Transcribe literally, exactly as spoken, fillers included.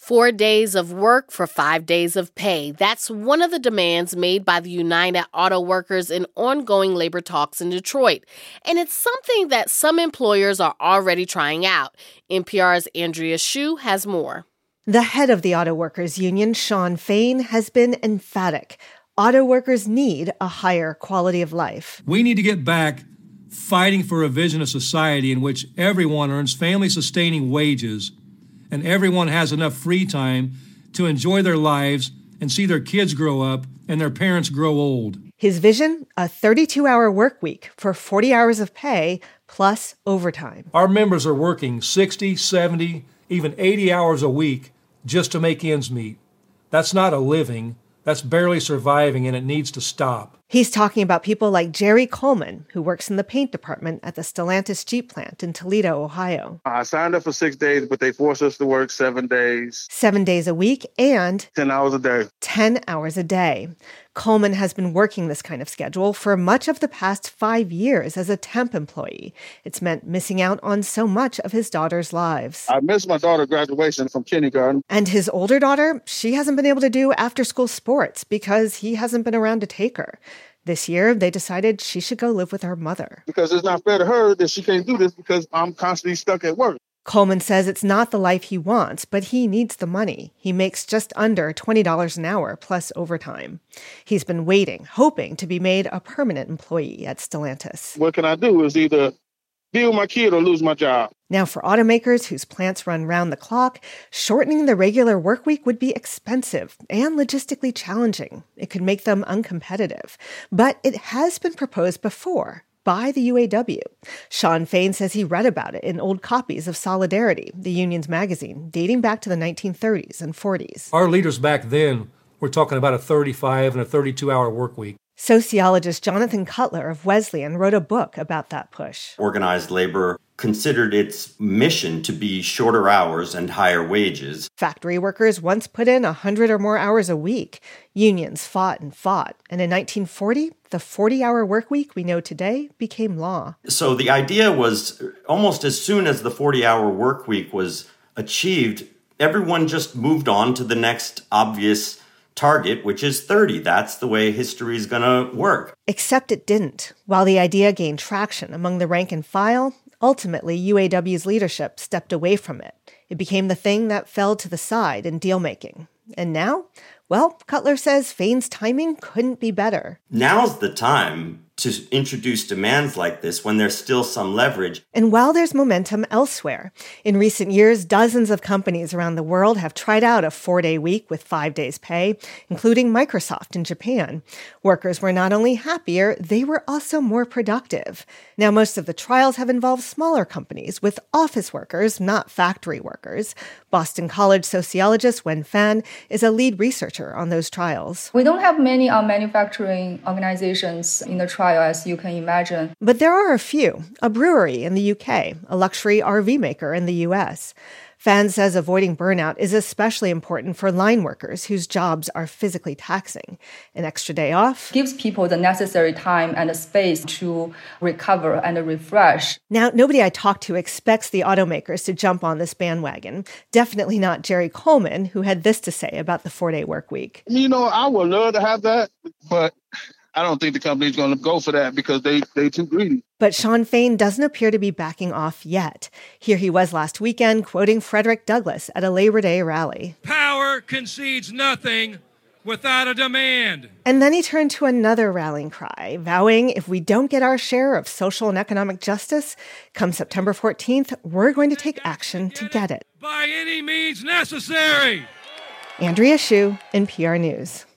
Four days of work for five days of pay. That's one of the demands made by the United Auto Workers in ongoing labor talks in Detroit. And it's something that some employers are already trying out. N P R's Andrea Hsu has more. The head of the Auto Workers Union, Shawn Fain, has been emphatic. Auto workers need a higher quality of life. We need to get back fighting for a vision of society in which everyone earns family-sustaining wages and everyone has enough free time to enjoy their lives and see their kids grow up and their parents grow old. His vision, a thirty-two hour work week for forty hours of pay plus overtime. Our members are working sixty, seventy, even eighty hours a week just to make ends meet. That's not a living. That's barely surviving, and it needs to stop. He's talking about people like Jerry Coleman, who works in the paint department at the Stellantis Jeep plant in Toledo, Ohio. I signed up for six days, but they forced us to work seven days. Seven days a week and ten hours a day. ten hours a day. Coleman has been working this kind of schedule for much of the past five years as a temp employee. It's meant missing out on so much of his daughter's lives. I missed my daughter's graduation from kindergarten. And his older daughter, she hasn't been able to do after-school sports because he hasn't been around to take her. This year, they decided she should go live with her mother. Because it's not fair to her that she can't do this because I'm constantly stuck at work. Coleman says it's not the life he wants, but he needs the money. He makes just under twenty dollars an hour plus overtime. He's been waiting, hoping to be made a permanent employee at Stellantis. What can I do is either be with my kid or lose my job. Now, for automakers whose plants run round the clock, shortening the regular work week would be expensive and logistically challenging. It could make them uncompetitive. But it has been proposed before by the U A W. Shawn Fain says he read about it in old copies of Solidarity, the union's magazine, dating back to the nineteen thirties and forties. Our leaders back then were talking about a thirty-five and a thirty-two hour work week. Sociologist Jonathan Cutler of Wesleyan wrote a book about that push. Organized labor considered its mission to be shorter hours and higher wages. Factory workers once put in one hundred or more hours a week. Unions fought and fought. And in nineteen forty, the forty hour work week we know today became law. So the idea was almost as soon as the forty hour work week was achieved, everyone just moved on to the next obvious target, which is thirty. That's the way history is going to work. Except it didn't. While the idea gained traction among the rank and file, ultimately U A W's leadership stepped away from it. It became the thing that fell to the side in deal-making. And now, well, Cutler says Fain's timing couldn't be better. Now's the time to introduce demands like this when there's still some leverage. And while there's momentum elsewhere, in recent years, dozens of companies around the world have tried out a four-day week with five days pay, including Microsoft in Japan. Workers were not only happier, they were also more productive. Now, most of the trials have involved smaller companies with office workers, not factory workers. Boston College sociologist Wen Fan is a lead researcher on those trials. We don't have many uh, manufacturing organizations in the trial, as you can imagine. But there are a few. A brewery in the U K, a luxury R V maker in the U S. Fan says avoiding burnout is especially important for line workers whose jobs are physically taxing. An extra day off gives people the necessary time and the space to recover and refresh. Now, nobody I talked to expects the automakers to jump on this bandwagon. Definitely not Jerry Coleman, who had this to say about the four-day work week. You know, I would love to have that, but I don't think the company's going to go for that because they they too greedy. But Shawn Fain doesn't appear to be backing off yet. Here he was last weekend quoting Frederick Douglass at a Labor Day rally. Power concedes nothing without a demand. And then he turned to another rallying cry, vowing if we don't get our share of social and economic justice, come September fourteenth, we're going to take action to get it. By any means necessary. Andrea Hsu, N P R News.